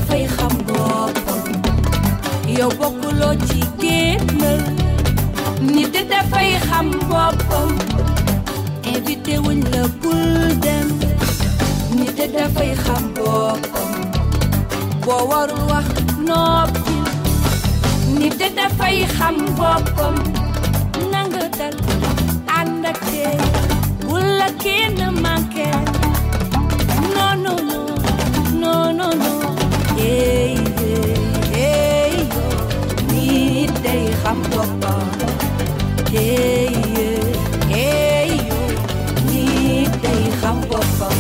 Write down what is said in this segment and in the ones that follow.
dafay xam boppam yow bokkuloo ci génnal nit dafay xam boppam invité wuñ la bul dem nit dafay xam boppam boo warul wax noppi nit dafay xam boppam nanga dal ànd ak tey bul la kenn manqué non non non non non non hey hey yo nit day xam boppam hey hey yo nit day xam boppam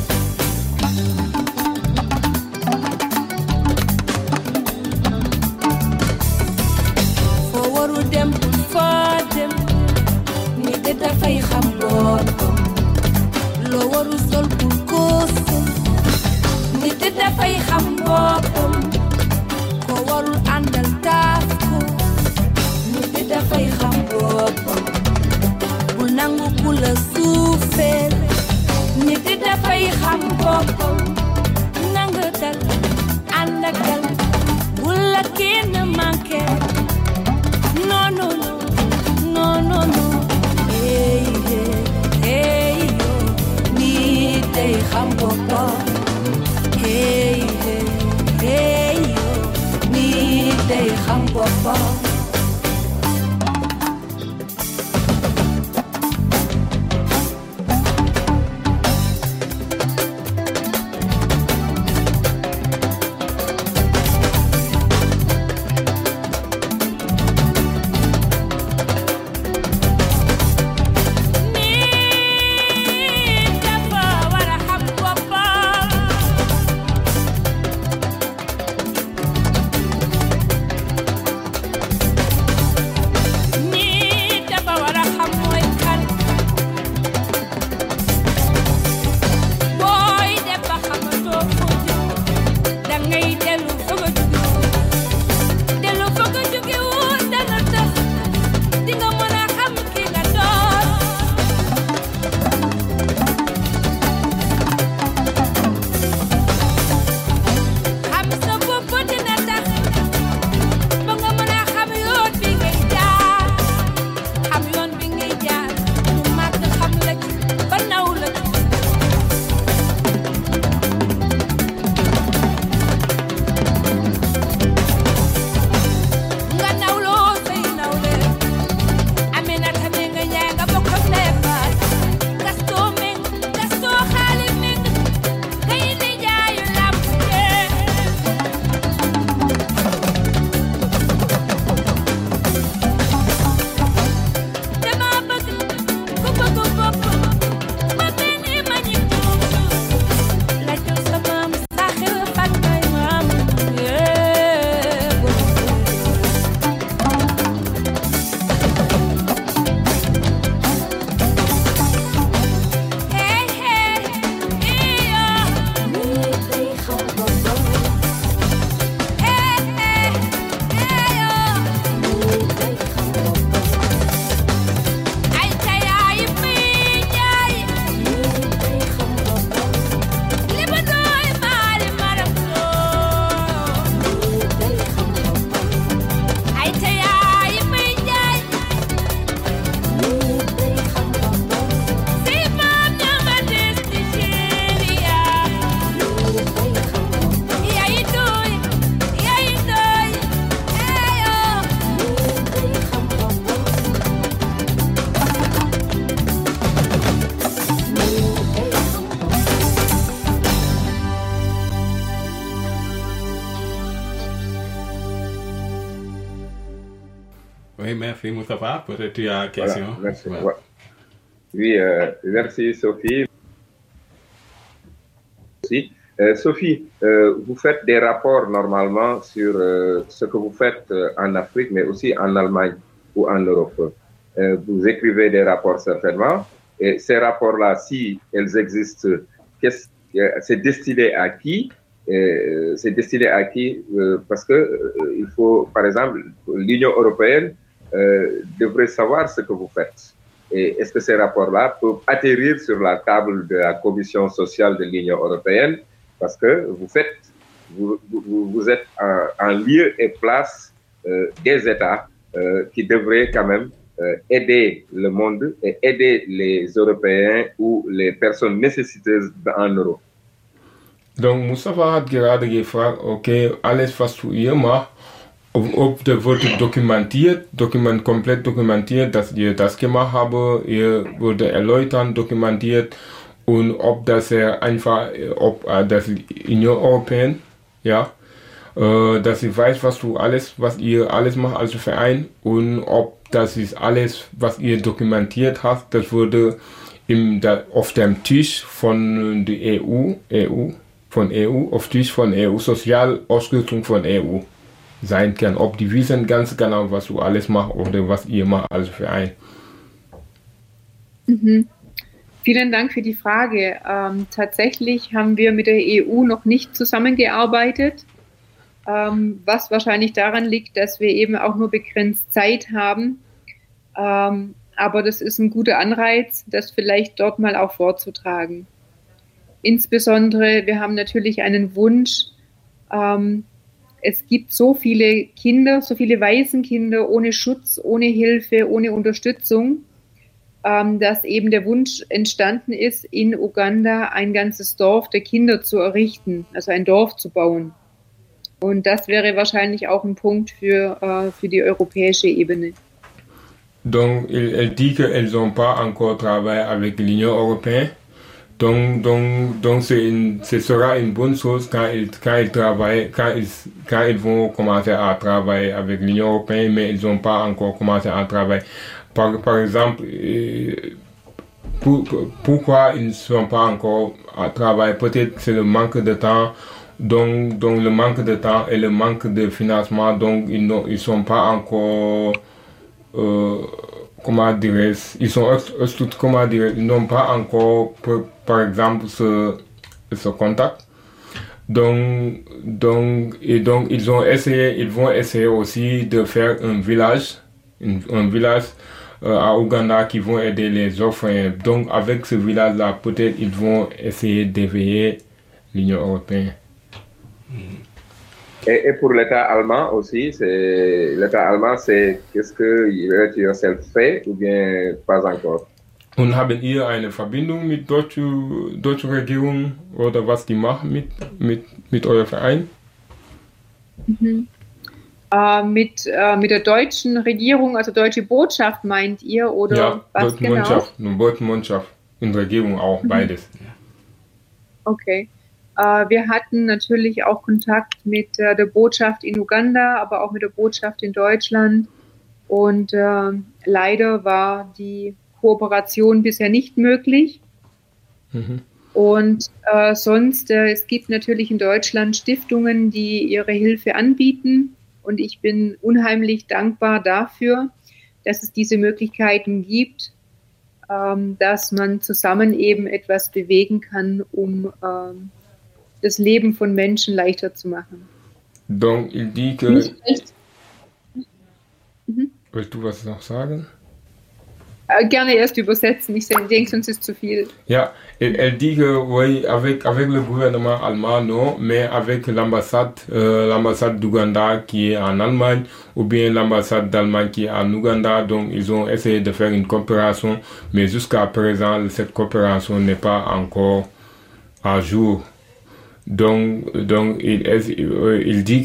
foo waru dem foo dem nit dafay xam boppam loo waru sol pour ko nit dafay xam boppam ko warul àndal taaf ko nit dafay xam boppam bu nangu ku la suufeel nit dafay xam boppam nanga dal ànd ak dal bu la kenn manqué non non non non non hey hey yo nit day xam boppam hey hey hey yo nit day xam boppam Oui, merci Moustapha. Peut-être tu as une question. Voilà, merci. Voilà. Ouais. Oui, merci Sophie. Sophie, vous faites des rapports normalement sur ce que vous faites en Afrique, mais aussi en Allemagne ou en Europe. Vous écrivez des rapports certainement, et ces rapports-là, si elles existent, c'est destiné à qui? C'est destiné à qui? Parce que il faut, par exemple, l'Union européenne devrait savoir ce que vous faites. Et est-ce que ces rapports-là peuvent atterrir sur la table de la Commission sociale de l'Union européenne? Parce que vous faites vous êtes en lieu et place des États qui devraient quand même aider le monde et aider les Européens ou les personnes nécessiteuses en Europe. Donc Mustafa hat gerade gefragt, okay, alles was ihr macht, ob der wurde komplett dokumentiert, dass ihr das gemacht habt, ihr wurde erläutern, dokumentiert und ob das einfach, ob das Union Europäen, ja, dass sie weiß, was ihr alles macht als Verein und ob das ist alles, was ihr dokumentiert habt, das wurde auf dem Tisch von der auf Tisch von EU, Sozialausrüstung von EU sein kann. Ob die wissen ganz genau, was du alles machst oder was ihr macht als Verein. Mhm. Vielen Dank für die Frage. Tatsächlich haben wir mit der EU noch nicht zusammengearbeitet, was wahrscheinlich daran liegt, dass wir eben auch nur begrenzt Zeit haben. Aber das ist ein guter Anreiz, das vielleicht dort mal auch vorzutragen. Insbesondere, wir haben natürlich einen Wunsch, es gibt so viele Kinder, so viele Waisenkinder ohne Schutz, ohne Hilfe, ohne Unterstützung, dass eben der Wunsch entstanden ist, in Uganda ein ganzes Dorf der Kinder zu errichten, also ein Dorf zu bauen. Und das wäre wahrscheinlich auch ein Punkt für die europäische Ebene. Donc, elle dit qu'elles n'ont pas encore travaillé avec l'Union européenne. Donc ce sera une bonne chose quand ils vont commencer à travailler avec l'Union européenne, mais ils n'ont pas encore commencé à travailler. Par exemple, pourquoi ils ne sont pas encore à travailler? Peut-être c'est le manque de temps. Donc le manque de temps et le manque de financement, donc ils sont pas encore comment dirais-je, ils n'ont pas encore par exemple ce contact. Donc ils vont essayer aussi de faire un village à Ouganda qui vont aider les orphelins. Donc avec ce village-là, peut-être ils vont essayer d'éveiller l'Union européenne. Et pour l'État allemand aussi, l'État allemand, c'est qu'est-ce que UNICEF fait ou bien pas encore? Und haben ihr eine Verbindung mit deutscher Regierung oder was die macht mit eurem Verein? Mhm. Mit der deutschen Regierung, also deutsche Botschaft meint ihr oder ja, was genau? Deutsche Mannschaft und Regierung auch, beides. Okay. Wir hatten natürlich auch Kontakt mit der Botschaft in Uganda, aber auch mit der Botschaft in Deutschland. Und leider war die Kooperation bisher nicht möglich. Mhm. Und sonst, es gibt natürlich in Deutschland Stiftungen, die ihre Hilfe anbieten. Und ich bin unheimlich dankbar dafür, dass es diese Möglichkeiten gibt, dass man zusammen eben etwas bewegen kann, um das Leben von Menschen leichter zu machen. Donc, il dit que... Willst du was noch sagen? Gerne erst übersetzen, ich denke, sonst ist zu viel. Ja, elle dit que oui, avec le gouvernement allemand, non, mais avec l'ambassade d'Ouganda qui est en Allemagne, ou bien l'ambassade d'Allemagne qui est en Ouganda, donc ils ont essayé de faire une coopération, mais jusqu'à présent, cette coopération n'est pas encore à jour. Donc il dit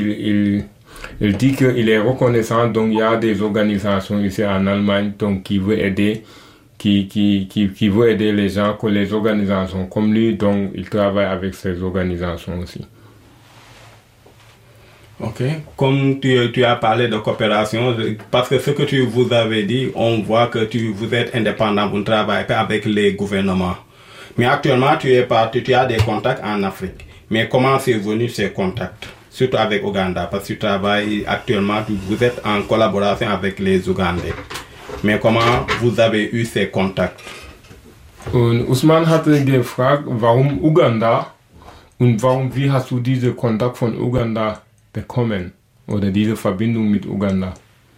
qu'il est reconnaissant, donc il y a des organisations ici en Allemagne donc qui veut aider les gens, que les organisations comme lui, donc il travaille avec ces organisations aussi. Ok, comme tu as parlé de coopération, parce que ce que tu vous avez dit, on voit que vous êtes indépendant, vous ne travaillez pas avec les gouvernements. Mais actuellement, tu as des contacts en Afrique. Mais comment c'est venu ces contacts? Surtout avec Ouganda, parce que tu travailles actuellement, vous êtes en collaboration avec les Ougandais. Mais comment vous avez eu ces contacts? Und Usman hatte gefragt, warum Uganda und wie hast du diese Kontakt von Uganda bekommen oder diese Verbindung mit Uganda?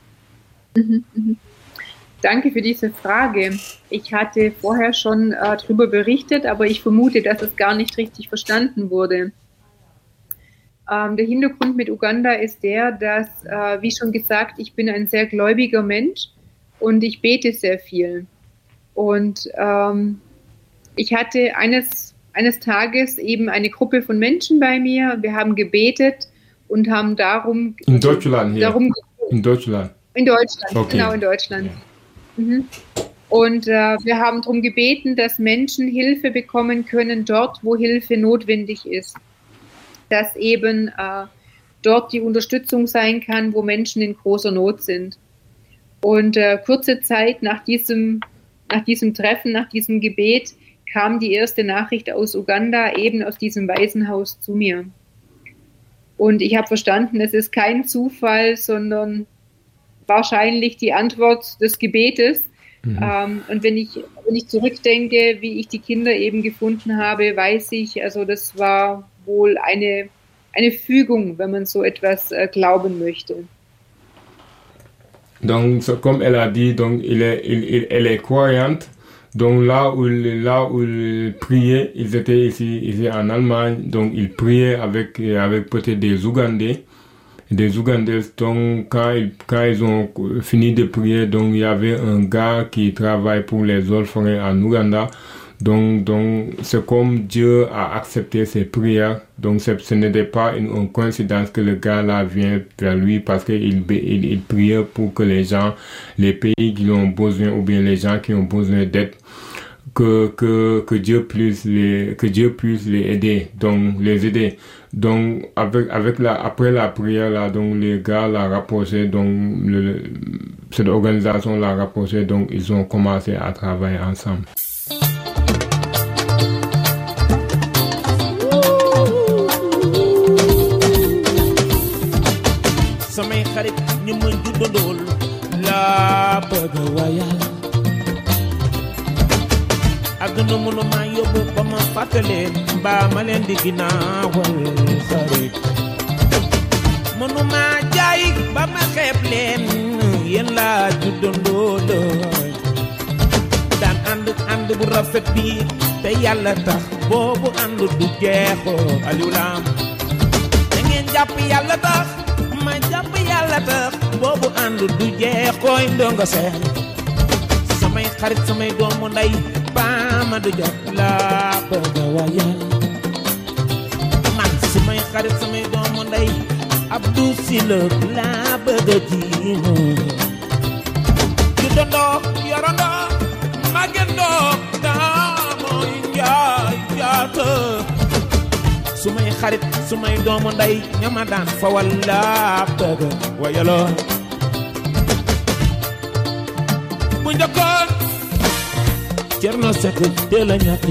Danke für diese Frage. Ich hatte vorher schon darüber berichtet, aber ich vermute, dass es gar nicht richtig verstanden wurde. Der Hintergrund mit Uganda ist der, dass, wie schon gesagt, ich bin ein sehr gläubiger Mensch und ich bete sehr viel. Und ich hatte eines Tages eben eine Gruppe von Menschen bei mir. Wir haben gebetet und haben darum... In Deutschland hier? In Deutschland? In Deutschland, okay. Genau, in Deutschland. Mhm. Und wir haben darum gebeten, dass Menschen Hilfe bekommen können dort, wo Hilfe notwendig ist. Dass eben dort die Unterstützung sein kann, wo Menschen in großer Not sind. Und kurze Zeit nach diesem Treffen, nach diesem Gebet, kam die erste Nachricht aus Uganda, eben aus diesem Waisenhaus zu mir. Und ich habe verstanden, es ist kein Zufall, sondern wahrscheinlich die Antwort des Gebetes. Und wenn ich zurückdenke, wie ich die Kinder eben gefunden habe, weiß ich, also das war wohl eine Fügung, wenn man so etwas glauben möchte. Donc, comme elle a dit, donc elle est croyante. Donc là où il priait, ils étaient ici en Allemagne, donc ils priaient avec peut-être des Ougandais. Donc quand ils ont fini de prier, donc il y avait un gars qui travaille pour les orphelins en Ouganda. Donc c'est comme Dieu a accepté ses prières. Donc ce n'était pas une coïncidence que le gars là vient vers lui, parce qu'il priait pour que les pays qui ont besoin, ou bien les gens qui ont besoin d'aide, que Dieu puisse les aider, donc les aider. Donc après la prière là, donc les gars l'a rapproché, donc cette organisation l'a rapproché, donc ils ont commencé à travailler ensemble. samay xarit ñu ma juddandool laa bëgg wayal àdduna mënu ma yóbbu ba ma fàttaleen mbaa ma leen di ginnaawal xarit mënu ma jaay ba ma xeeb leen yéen laa juddandool daan ànd bu rafet bi te yàlla tax boobu ànd du jeexoo Aliou Lam da ngeen jàpp yàlla tax ma jàpp yàlla tax boobu ànd du jeexooy ndongo seen samay xarit samay doomu ndey baama du jot laa bëgg wayal man samay xarit samay doomu ndey Abdou Sylla laa bëgg jiino yu dondoo yorondoo magendoo daamoy njaay jaata sumay xarit sumay doomu ndey ñama daan fa walla bëgg wayaloo bu njëkkoon Cerno Sekk de la ñàkk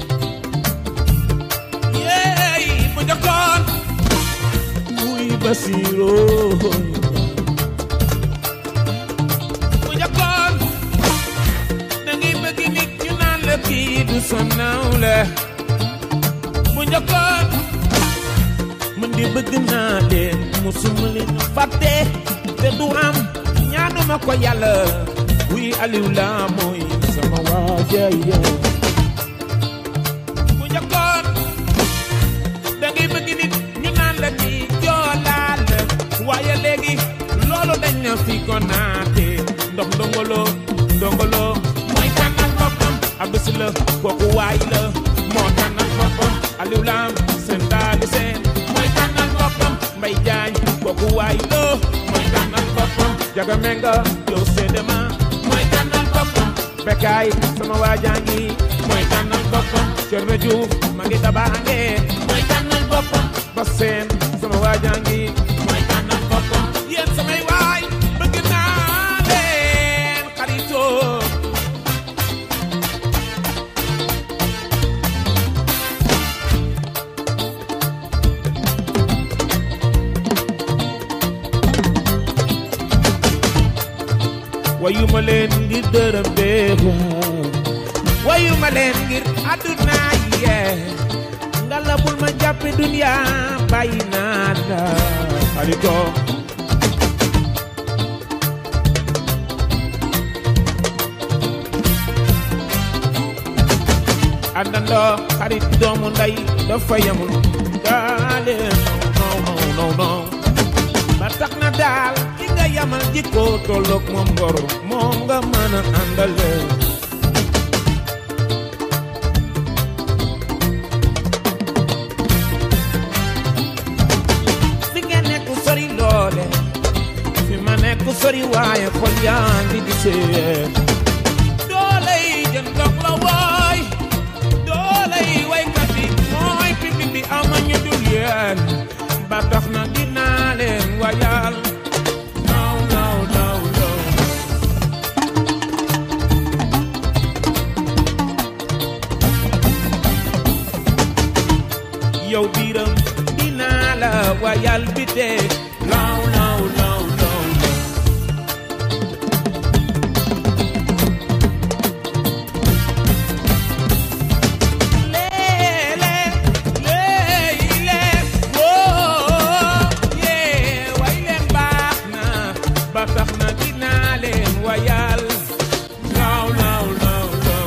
yeey bu njëkkoon muy Basiiroo bu njëkkoon da ngay bëgg nit ñu naan la kii du sa nawle bu njëkkoon man di bëgg naa leen musuma leen fàtte te du am ñaanuma ko yàlla wuy Aliou Lam mooy sama waaja bu njëkkoon da ngay bëgg nit ñu naan la ci joolaal waaye léegi loolu dañ na fi ko naate ndox ndongolo mooy tànnal boppam Abdou Sylla kooku waay la moo tànnal boppam Aliou Lam seen daali seen mooy tànnal boppam Mbay Jaañ kooku waay la mooy tànnal boppam Jaga Menga yow seedema mooy tànnal boppam Bekaay sama waajangi mooy tànnal boppam Cerno Juuf ma ngi tabaange mooy tànnal boppam Baseen sama waajangi mooy tànnal boppam yéen samay waay bëgg naa leen xaritoo wayuma leen ngir dërëm bee wayuma leen ngir àdduna yee ngalla bul ma jàppe dunya bàyyi naa la xaritoo àndandoo xarit doomu ndey dafa yamul daale non ko tolloog moom ngor moom nga mën a àndale fi nga nekk sori loole fi ma nekk sori waaye xol yaa ngi di seen doole yi jën dog la waay doole yi waykat yi mooy pipi bi ama ñu dul yeen ba tax na dinaa leen wayal yow biiram dinaa la wayal bi dee law law law law leele leele woo yee way leen baax na ba tax na dinaa leen wayal law law law law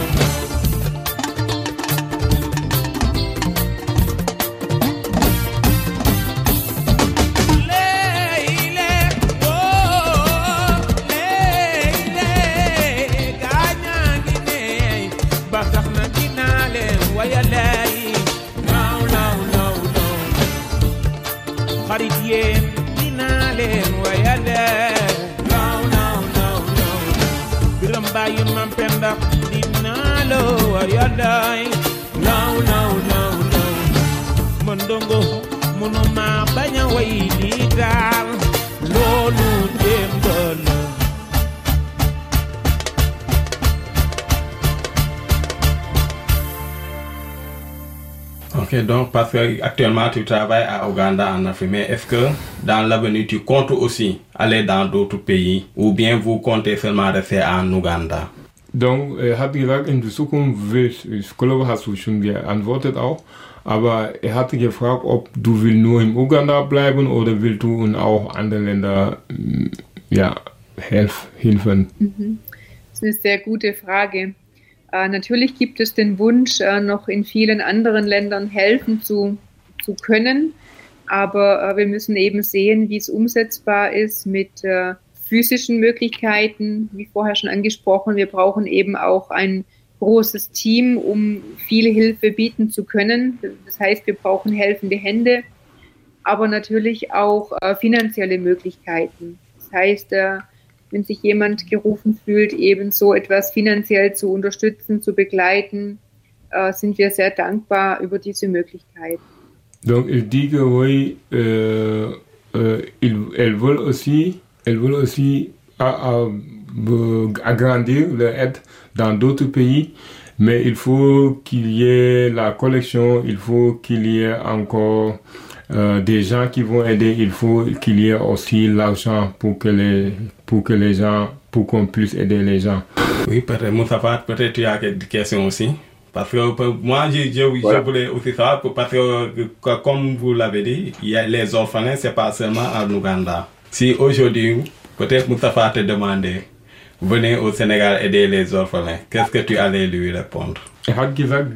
xarit yéen dinaa leen wayale law law law law biram bàyyi mam penda dinaa la wayale law law law law man ndongo mënuma bañ a way lii daal loolu démb la Ok, donc parce que actuellement tu travailles à Ouganda en Afrique, mais est-ce que dans l'avenir tu comptes aussi aller dans d'autres pays ou bien vous comptez seulement rester en Ouganda? Donc, hat gesagt, in der Zukunft ich glaube, hast du schon geantwortet auch, aber hatte gefragt, ob du willst nur in Uganda bleiben oder willst du und auch andere Länder helfen? Das ist eine sehr gute Frage. Natürlich gibt es den Wunsch, noch in vielen anderen Ländern helfen zu können, aber wir müssen eben sehen, wie es umsetzbar ist mit physischen Möglichkeiten, wie vorher schon angesprochen. Wir brauchen eben auch ein großes Team, um viel Hilfe bieten zu können. Das heißt, wir brauchen helfende Hände, aber natürlich auch finanzielle Möglichkeiten. Das heißt, wenn sich jemand gerufen fühlt, eben so etwas finanziell zu unterstützen, zu begleiten, sind wir sehr dankbar über diese Möglichkeit. Donc, il dit que oui, elles veulent aussi agrandir leur aide dans d'autres pays, mais il faut qu'il y ait la collection, il faut qu'il y ait encore des gens qui vont aider, il faut qu'il y ait aussi l'argent pour qu'on puisse aider les gens. Oui, peut-être Moustapha, peut-être tu as des questions aussi. Parce que moi, je voulais aussi savoir, parce que comme vous l'avez dit, il y a les orphelins, c'est pas seulement en Ouganda. Si aujourd'hui, peut-être Moustapha te demandait, venez au Sénégal aider les orphelins, qu'est-ce que tu allais lui répondre? Hat gesagt,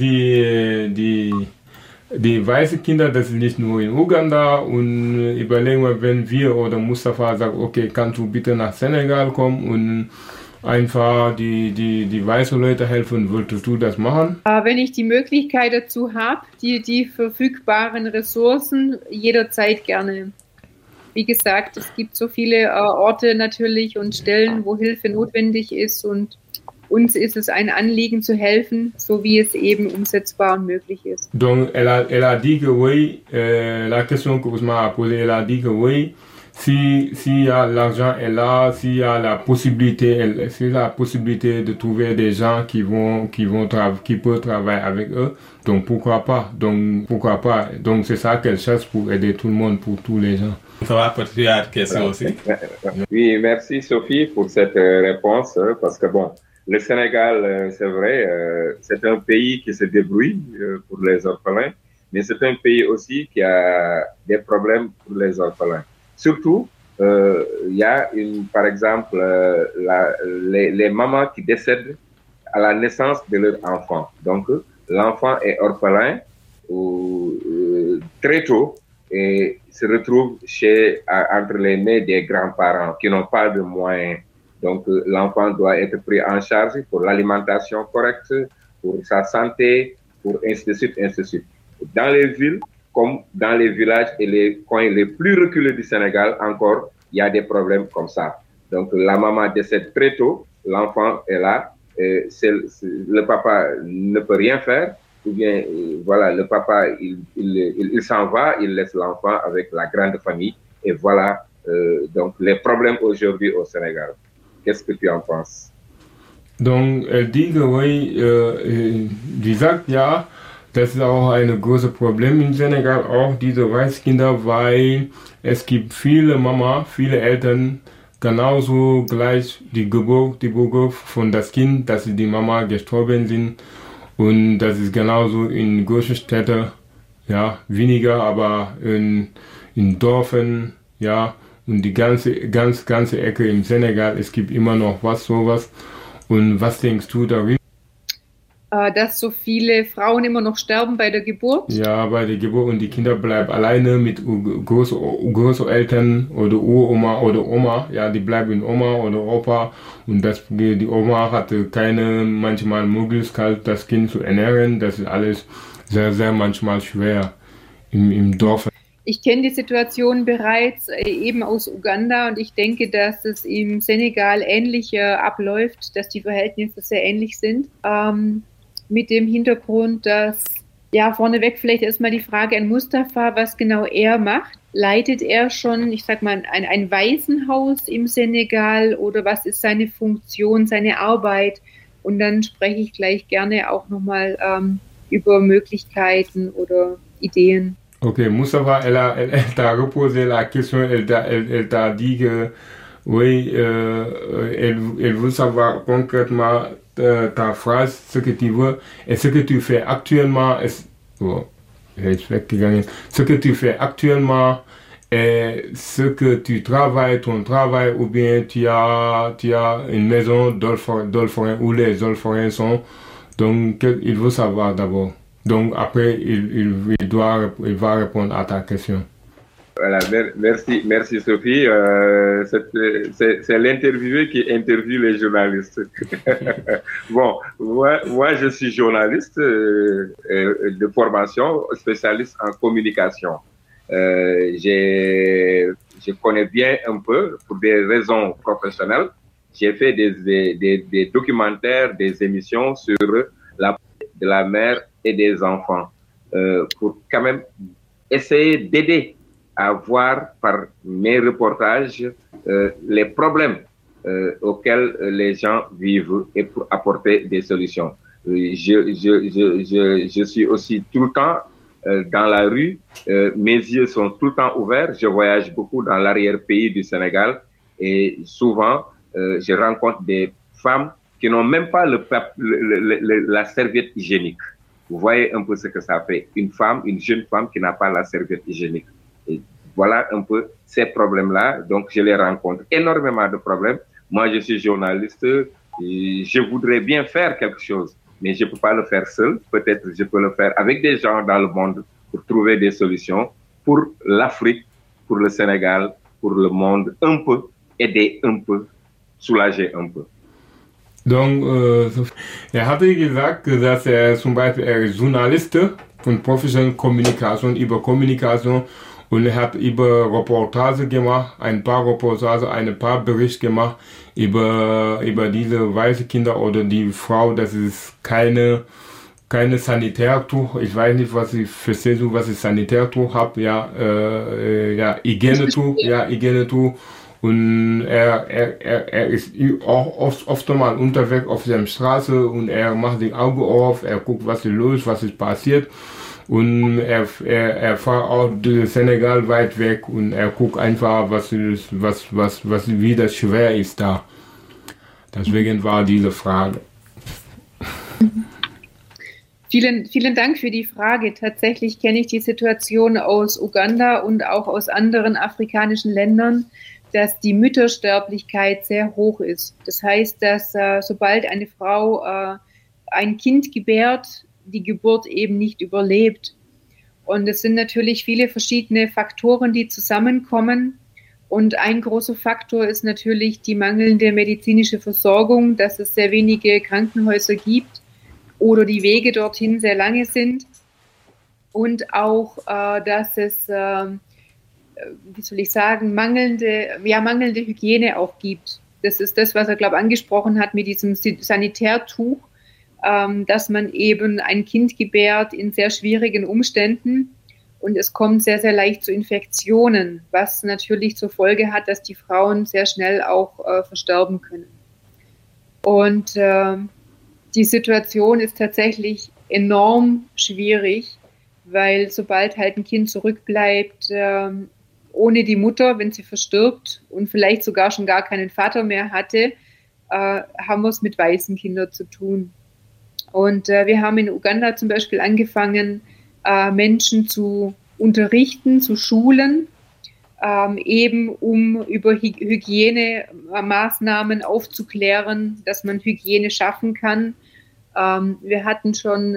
die weißen Kinder, das ist nicht nur in Uganda und überlegen wir, wenn wir oder Mustafa sagt, okay, kannst du bitte nach Senegal kommen und einfach die weißen Leute helfen, würdest du das machen? Wenn ich die Möglichkeit dazu habe, die verfügbaren Ressourcen, jederzeit gerne. Wie gesagt, es gibt so viele Orte natürlich und Stellen, wo Hilfe notwendig ist und uns ist es ein Anliegen zu helfen, so wie es eben umsetzbar und möglich ist. Donc, elle a dit que oui, la question que Ousmane a posée, elle a dit que oui, s'il y a l'argent est là, s'il y a la possibilité de trouver des gens qui peuvent travailler avec eux, donc pourquoi pas? Donc c'est ça qu'elle cherche pour aider tout le monde, pour tous les gens. Ça va, peut-être tu as une question aussi? Oui, merci Sophie pour cette réponse, parce que bon, le Sénégal, c'est vrai, c'est un pays qui se débrouille pour les orphelins, mais c'est un pays aussi qui a des problèmes pour les orphelins. Surtout, il y a par exemple les mamans qui décèdent à la naissance de leur enfant. Donc, l'enfant est orphelin très tôt et se retrouvent entre les mains des grands-parents qui n'ont pas de moyens. Donc, l'enfant doit être pris en charge pour l'alimentation correcte, pour sa santé, pour ainsi de suite, ainsi de suite. Dans les villes, comme dans les villages et les coins les plus reculés du Sénégal, encore, il y a des problèmes comme ça. Donc, la maman décède très tôt, l'enfant est là, le papa ne peut rien faire, ou bien, voilà, le papa, il s'en va, il laisse l'enfant avec la grande famille, et voilà, donc, les problèmes aujourd'hui au Sénégal. Qu'est-ce que tu en penses? Donc, die sagt ja, das ist auch ein großes Problem in Senegal, auch diese Waiskinder, weil es gibt viele Mama, viele Eltern, genauso gleich die Geburt von das Kind, dass die Mama gestorben sind. Und das ist genauso in großen Städten, ja, weniger, aber in Dörfern, ja, und die ganze Ecke im Senegal, es gibt immer noch sowas. Und was denkst du darüber? Dass so viele Frauen immer noch sterben bei der Geburt? Ja, bei der Geburt und die Kinder bleiben alleine mit Großeltern oder Uroma oder Oma. Ja, die bleiben in Oma oder Opa und die Oma hatte keine manchmal Möglichkeit, das Kind zu ernähren. Das ist alles sehr, sehr manchmal schwer im Dorf. Ich kenne die Situation bereits eben aus Uganda und ich denke, dass es im Senegal ähnlich abläuft, dass die Verhältnisse sehr ähnlich sind. Mit dem Hintergrund, dass, ja, vorneweg vielleicht erstmal die Frage an Mustafa, was genau er macht. Leitet er schon, ich sag mal, ein Waisenhaus im Senegal oder was ist seine Funktion, seine Arbeit? Und dann spreche ich gleich gerne auch nochmal über Möglichkeiten oder Ideen. Ok, Moustapha, elle t'a reposé la question, elle t'a dit que oui, elle veut savoir concrètement ta phrase, ce que tu veux, et ce que tu fais actuellement, ce que tu fais actuellement, et ce que tu travailles, ton travail, ou bien tu as une maison d'orphelins où les orphelins sont, donc il veut savoir d'abord. Donc après, il va répondre à ta question. Voilà, merci Sophie. C'est l'interviewé qui interviewe les journalistes. Bon, moi je suis journaliste de formation, spécialiste en communication. Je connais bien un peu, pour des raisons professionnelles, j'ai fait des documentaires, des émissions sur de la mère et des enfants, pour quand même essayer d'aider à voir par mes reportages les problèmes auxquels les gens vivent et pour apporter des solutions. Je suis aussi tout le temps dans la rue, mes yeux sont tout le temps ouverts, je voyage beaucoup dans l'arrière-pays du Sénégal et souvent je rencontre des femmes qui n'ont même pas la serviette hygiénique. Vous voyez un peu ce que ça fait. Une jeune femme qui n'a pas la serviette hygiénique. Et voilà un peu ces problèmes-là. Donc, je les rencontre. Énormément de problèmes. Moi, je suis journaliste. Et je voudrais bien faire quelque chose, mais je ne peux pas le faire seul. Peut-être je peux le faire avec des gens dans le monde pour trouver des solutions pour l'Afrique, pour le Sénégal, pour le monde. Un peu, aider un peu, soulager un peu. Donc, hatte gesagt, dass zum Beispiel ist Journalist und professionelle Kommunikation über Kommunikation und hat über Reportage gemacht, ein paar Berichte gemacht über diese weißen Kinder oder die Frau, das ist keine Sanitärtuch, ich weiß nicht, verstehst du, was ich Sanitärtuch habe, Hygienetuch. Und er ist auch oft mal unterwegs auf der Straße und er macht die Augen auf, er guckt, was ist los, was ist passiert. Und er fährt auch den Senegal weit weg und er guckt einfach, wie das schwer ist da. Deswegen war diese Frage. Vielen Dank für die Frage. Tatsächlich kenne ich die Situation aus Uganda und auch aus anderen afrikanischen Ländern, dass die Müttersterblichkeit sehr hoch ist. Das heißt, dass sobald eine Frau ein Kind gebärt, die Geburt eben nicht überlebt. Und es sind natürlich viele verschiedene Faktoren, die zusammenkommen. Und ein großer Faktor ist natürlich die mangelnde medizinische Versorgung, dass es sehr wenige Krankenhäuser gibt oder die Wege dorthin sehr lange sind. Und auch, dass es, mangelnde Hygiene auch gibt. Das ist das, was er, glaube ich, angesprochen hat mit diesem Sanitärtuch, dass man eben ein Kind gebärt in sehr schwierigen Umständen. Und es kommt sehr, sehr leicht zu Infektionen, was natürlich zur Folge hat, dass die Frauen sehr schnell auch versterben können. Und die Situation ist tatsächlich enorm schwierig, weil sobald halt ein Kind zurückbleibt, ohne die Mutter, wenn sie verstirbt und vielleicht sogar schon gar keinen Vater mehr hatte, haben wir es mit weißen Kindern zu tun. Und wir haben in Uganda zum Beispiel angefangen, Menschen zu unterrichten, zu schulen, eben um über Hygienemaßnahmen aufzuklären, dass man Hygiene schaffen kann. Wir hatten schon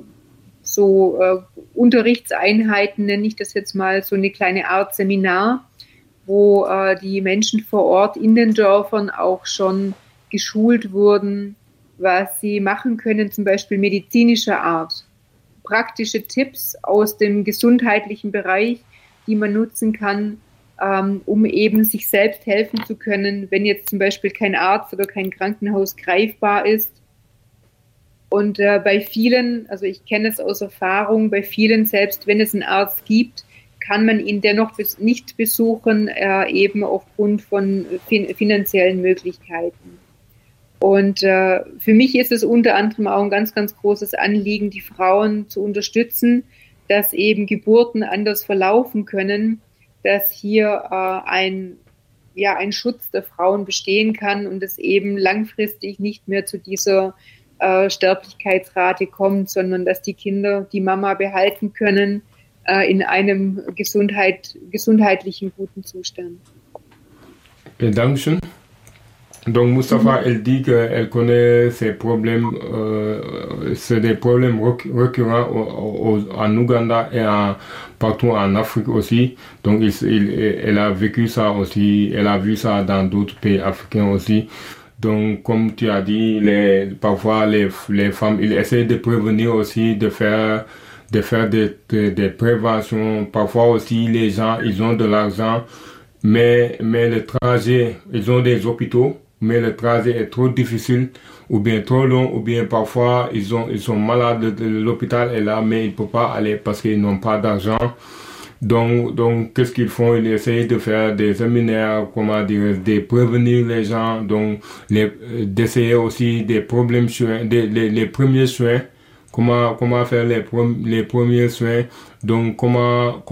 Unterrichtseinheiten, nenne ich das jetzt mal, so eine kleine Art Seminar, wo die Menschen vor Ort in den Dörfern auch schon geschult wurden, was sie machen können, zum Beispiel medizinischer Art. Praktische Tipps aus dem gesundheitlichen Bereich, die man nutzen kann, um eben sich selbst helfen zu können, wenn jetzt zum Beispiel kein Arzt oder kein Krankenhaus greifbar ist. Und bei vielen, also ich kenne es aus Erfahrung, bei vielen, selbst wenn es einen Arzt gibt, kann man ihn dennoch nicht besuchen, eben aufgrund von finanziellen Möglichkeiten. Und für mich ist es unter anderem auch ein ganz, ganz großes Anliegen, die Frauen zu unterstützen, dass eben Geburten anders verlaufen können, dass hier ein Schutz der Frauen bestehen kann und es eben langfristig nicht mehr zu dieser Sterblichkeitsrate kommt, sondern dass die Kinder die Mama behalten können in einem gesundheitlichen guten Zustand. Dankeschön. Donc Moustapha, elle dit qu'elle connaît ces problèmes, c'est des problèmes récurrents en Ouganda et partout en Afrique aussi. Donc elle a vécu ça aussi, elle a vu ça dans d'autres pays africains aussi. Donc comme tu as dit, parfois les femmes, ils essaient de prévenir aussi, de faire des préventions. Parfois aussi les gens, ils ont de l'argent, mais le trajet, ils ont des hôpitaux, mais le trajet est trop difficile, ou bien trop long, ou bien parfois ils sont malades, l'hôpital est là, mais ils ne peuvent pas aller parce qu'ils n'ont pas d'argent. Donc qu'est-ce qu'ils font? Ils essayent de faire des séminaires, de prévenir les gens, donc d'essayer aussi des problèmes soins, les premiers soins, comment faire les premiers soins, donc comment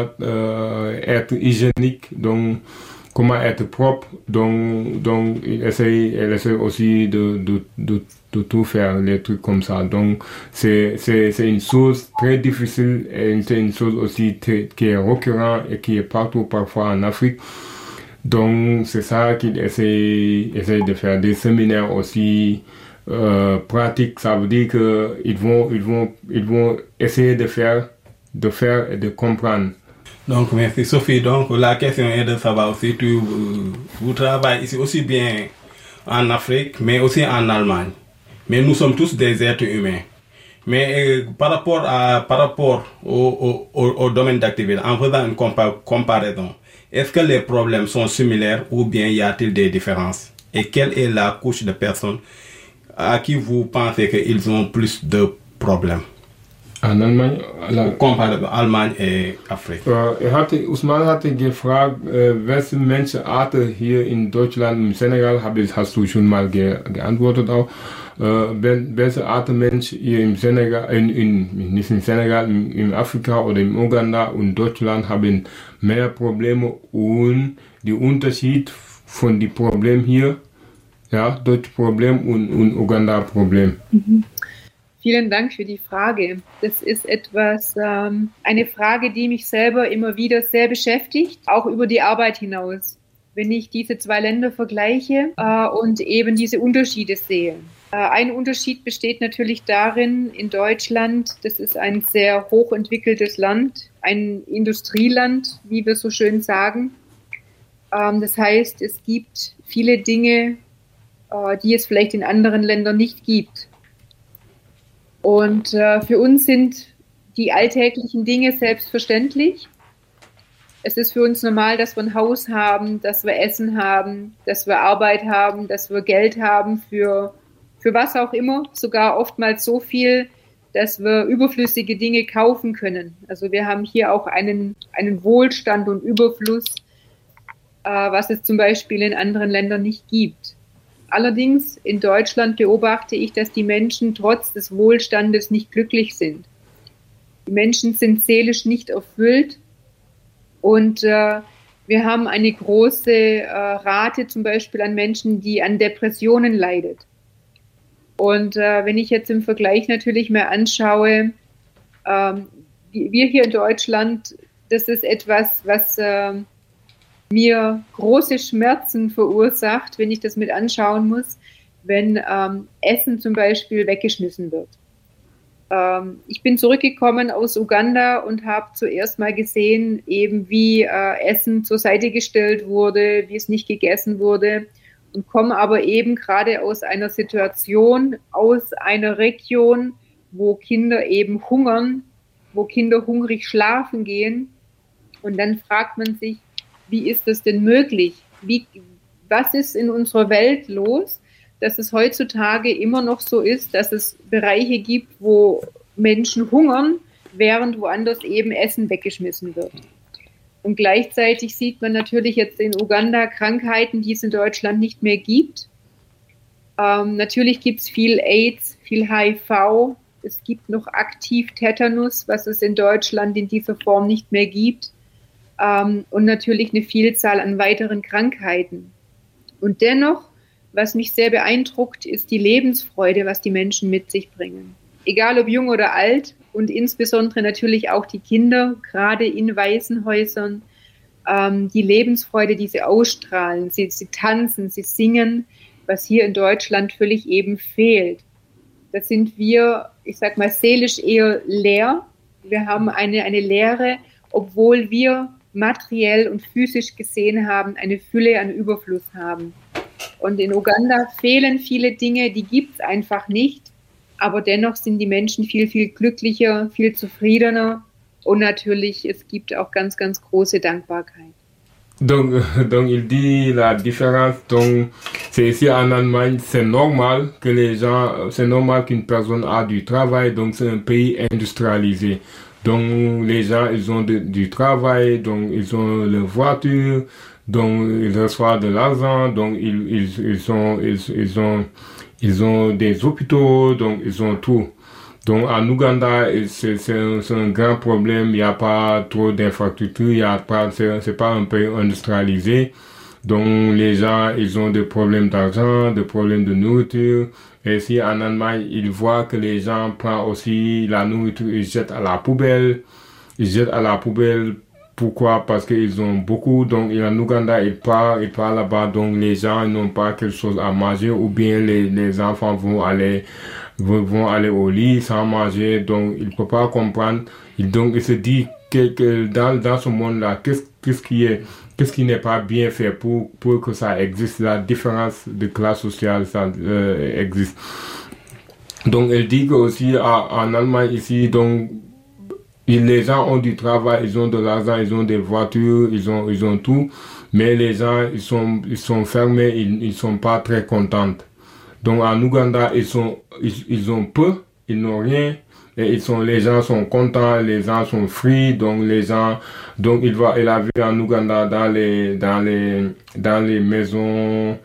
être hygiénique, donc comment être propre, donc elle essaie aussi de tout faire, les trucs comme ça. Donc c'est une chose très difficile et c'est une chose aussi qui est récurrente et qui est partout parfois en Afrique. Donc c'est ça qu'ils essayent de faire, des séminaires aussi pratiques. Ça veut dire que ils vont essayer de faire et de comprendre. Donc, merci Sophie. Donc, la question est de savoir si vous travaillez ici aussi bien en Afrique, mais aussi en Allemagne. Mais nous sommes tous des êtres humains. Mais par rapport au domaine d'activité, en faisant une comparaison, est-ce que les problèmes sont similaires ou bien y a-t-il des différences? Et quelle est la couche de personnes à qui vous pensez qu'ils ont plus de problèmes? En Allemagne? Comparaison Allemagne et Afrique. Usman hatte gefragt, welche Menschenarten hier in Deutschland, im Senegal, hast du schon mal geantwortet auch, welche Art Mensch hier im Senegal, nicht in Senegal, in Afrika oder in Uganda und Deutschland haben mehr Probleme und der Unterschied von den Problemen hier, ja, deutsche Problem und Uganda Problem. Mhm. Vielen Dank für die Frage. Das ist eine Frage, die mich selber immer wieder sehr beschäftigt, auch über die Arbeit hinaus. Wenn ich diese zwei Länder vergleiche und eben diese Unterschiede sehe. Ein Unterschied besteht natürlich darin, in Deutschland, das ist ein sehr hochentwickeltes Land, ein Industrieland, wie wir so schön sagen. Das heißt, es gibt viele Dinge, die es vielleicht in anderen Ländern nicht gibt. Und für uns sind die alltäglichen Dinge selbstverständlich. Es ist für uns normal, dass wir ein Haus haben, dass wir Essen haben, dass wir Arbeit haben, dass wir Geld haben für was auch immer, sogar oftmals so viel, dass wir überflüssige Dinge kaufen können. Also wir haben hier auch einen Wohlstand und Überfluss, was es zum Beispiel in anderen Ländern nicht gibt. Allerdings in Deutschland beobachte ich, dass die Menschen trotz des Wohlstandes nicht glücklich sind. Die Menschen sind seelisch nicht erfüllt und wir haben eine große Rate zum Beispiel an Menschen, die an Depressionen leidet. Und wenn ich jetzt im Vergleich natürlich mal anschaue, wir hier in Deutschland, das ist etwas, was mir große Schmerzen verursacht, wenn ich das mit anschauen muss, wenn Essen zum Beispiel weggeschmissen wird. Ich bin zurückgekommen aus Uganda und habe zuerst mal gesehen, eben wie Essen zur Seite gestellt wurde, wie es nicht gegessen wurde und komme aber eben gerade aus einer Situation, aus einer Region, wo Kinder eben hungern, wo Kinder hungrig schlafen gehen und dann fragt man sich, wie ist das denn möglich? Was ist in unserer Welt los, dass es heutzutage immer noch so ist, dass es Bereiche gibt, wo Menschen hungern, während woanders eben Essen weggeschmissen wird. Und gleichzeitig sieht man natürlich jetzt in Uganda Krankheiten, die es in Deutschland nicht mehr gibt. Natürlich gibt es viel AIDS, viel HIV. Es gibt noch aktiv Tetanus, was es in Deutschland in dieser Form nicht mehr gibt. Und natürlich eine Vielzahl an weiteren Krankheiten. Und dennoch, was mich sehr beeindruckt, ist die Lebensfreude, was die Menschen mit sich bringen. Egal ob jung oder alt und insbesondere natürlich auch die Kinder, gerade in Waisenhäusern, die Lebensfreude, die sie ausstrahlen. Sie tanzen, sie singen, was hier in Deutschland völlig eben fehlt. Da sind wir, ich sag mal, seelisch eher leer. Wir haben eine Leere, obwohl wir materiell und physisch gesehen haben, eine Fülle an Überfluss haben. Und in Uganda fehlen viele Dinge, die gibt es einfach nicht, aber dennoch sind die Menschen viel, viel glücklicher, viel zufriedener und natürlich, es gibt auch ganz, ganz große Dankbarkeit. Donc il dit la différence, donc c'est ici en Allemagne, c'est normal que les gens, c'est normal qu'une personne a du travail, donc c'est un pays industrialisé. Donc les gens, ils ont du travail, donc ils ont leur voiture, donc ils reçoivent de l'argent, donc ils ont des hôpitaux, donc ils ont tout. Donc en Ouganda, c'est un grand problème, il n'y a pas trop d'infrastructures, c'est pas un pays industrialisé. Donc les gens, ils ont des problèmes d'argent, des problèmes de nourriture. Et ici en Allemagne, ils voient que les gens prennent aussi la nourriture, ils jettent à la poubelle. Ils jettent à la poubelle. Pourquoi? Parce qu'ils ont beaucoup. Donc en Ouganda, ils partent là-bas. Donc les gens n'ont pas quelque chose à manger ou bien les enfants vont aller au lit sans manger. Donc ils ne peuvent pas comprendre. Donc il se dit que dans ce monde-là, qu'est-ce qui n'est pas bien fait pour que ça existe, la différence de classe sociale, ça existe. Donc elle dit que aussi en Allemagne ici, donc les gens ont du travail, ils ont de l'argent, ils ont des voitures, ils ont tout, mais les gens ils sont fermés, ils sont pas très contents. Donc en Ouganda ils ont peu, ils n'ont rien. Et les gens sont contents, les gens sont free, donc il a vu en Ouganda dans les maisons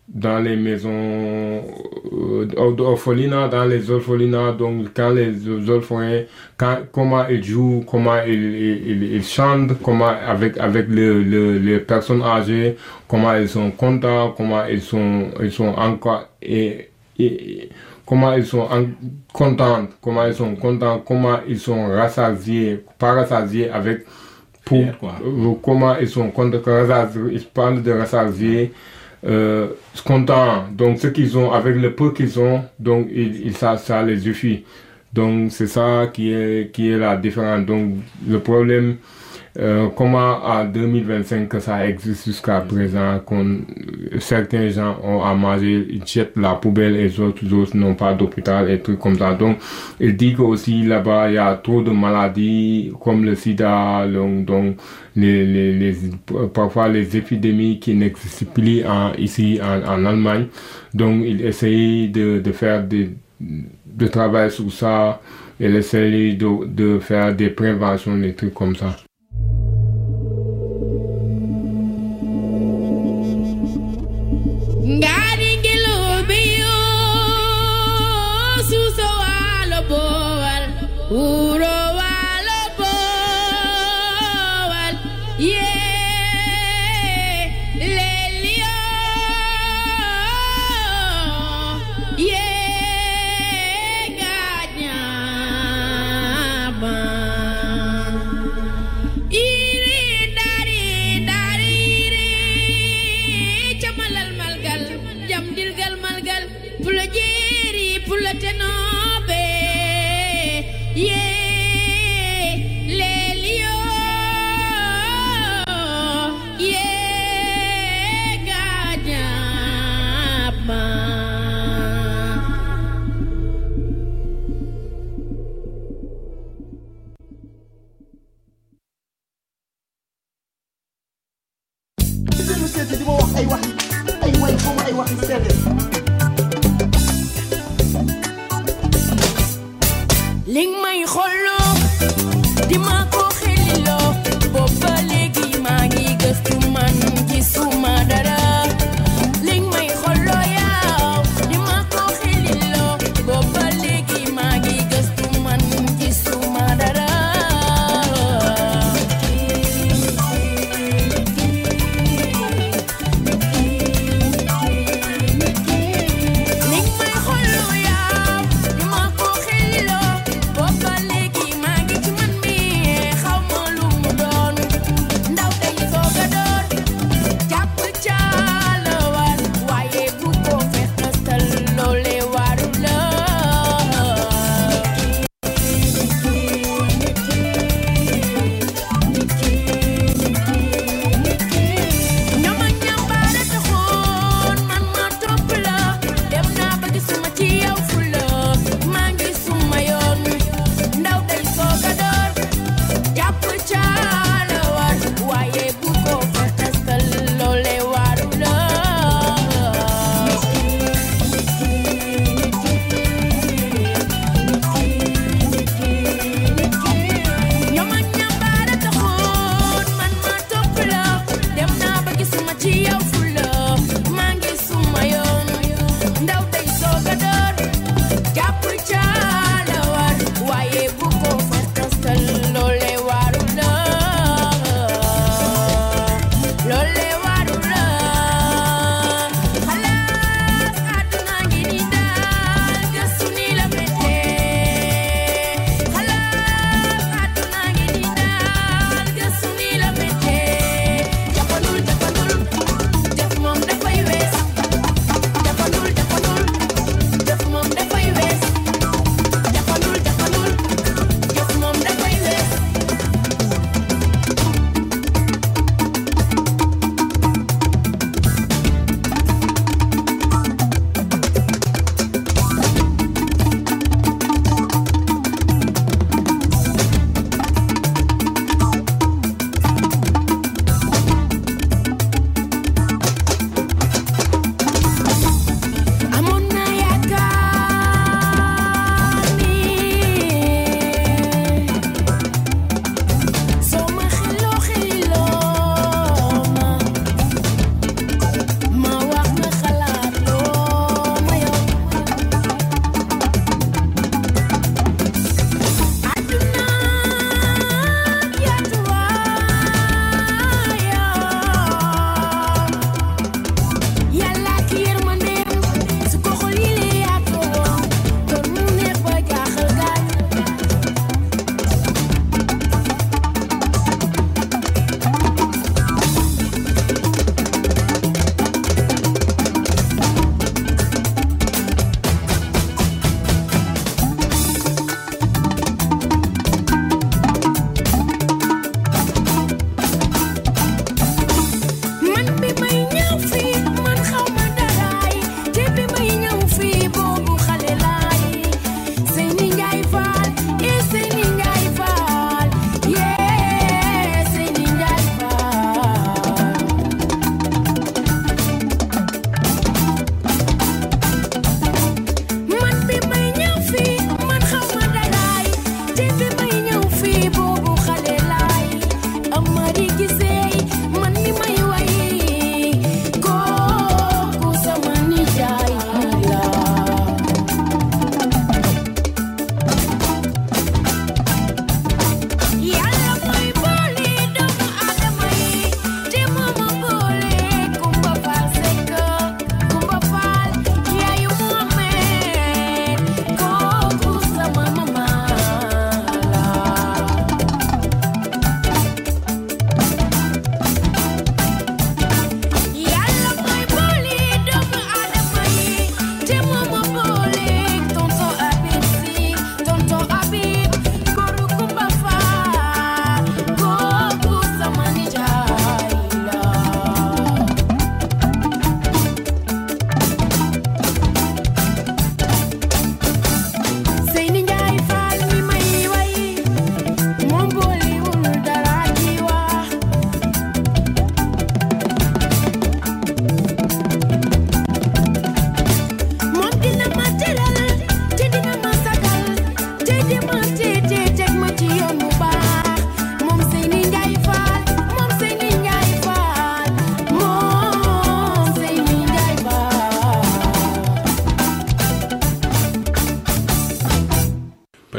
orphelinats, dans les orphelinats, donc quand les orphelins, comment ils jouent, comment ils chantent, comment avec les personnes âgées, comment ils sont contents, comment ils sont encore comment ils sont contents, comment ils sont rassasiés, pas rassasiés avec comment ils sont contents, ils parlent de rassasiés contents. Donc, ce qu'ils ont, avec le peu qu'ils ont, donc, ça les suffit. Donc, c'est ça qui est la différence. Donc, le problème, comment en 2025 que ça existe jusqu'à présent, certains gens ont à manger, ils jettent la poubelle et les autres n'ont pas d'hôpital et trucs comme ça. Donc, il dit que aussi là-bas, il y a trop de maladies comme le sida, donc parfois les épidémies qui n'existent plus ici en Allemagne. Donc, il essaye de faire de travailler sur ça et essayer de faire des préventions, des trucs comme ça. Ling may xollo di ma ko xelilo booba léegi maa ngi gëstu man gisuma dara ling may xollo yaw di ma ko xelilo booba léegi maa ngi gëstu man gisuma dara